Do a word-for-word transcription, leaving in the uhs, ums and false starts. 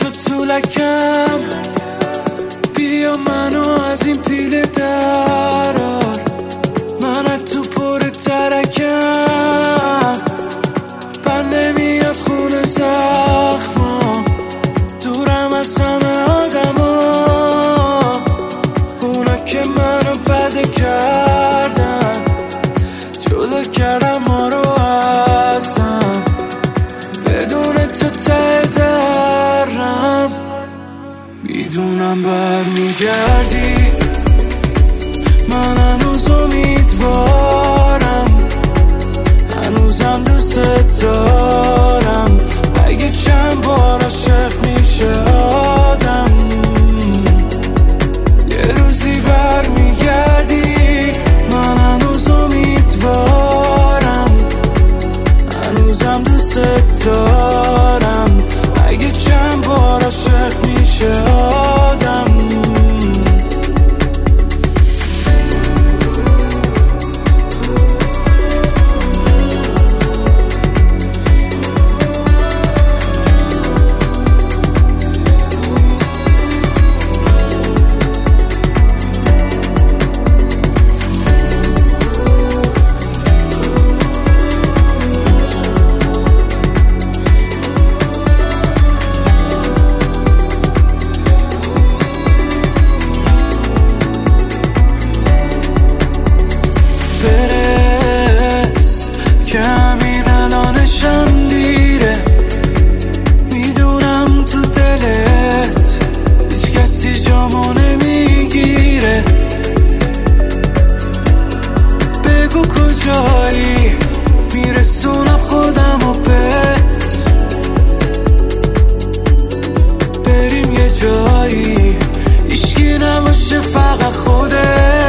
تو طولکم، بیا منو از این پیله درار، من از تو پر ترکم، بند نمیاد خونه زخمام، دورم از همه آدما، اونا که منو بده کردن، جدا کردم ما رو ازم، بدون تو ته درم، میدونم برمیگردی، من هنوز امیدوارم، هنوزم دوست دارم، اگه چند بار عاشق میشه آدم، یه روزی برمیگردی، من هنوز امیدوارم، هنوزم دوست دارم، اگه چند بار عاشق میشه آدم. جایی میرسونم خودم و بهت، بریم یه جایی هیچکی نباشه فقط خودت.